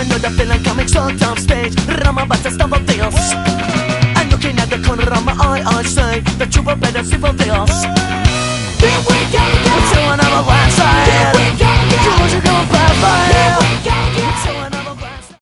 know the feeling coming short on stage. I'm about to stop this. And looking at the corner of my eye, I say that you were better see for this.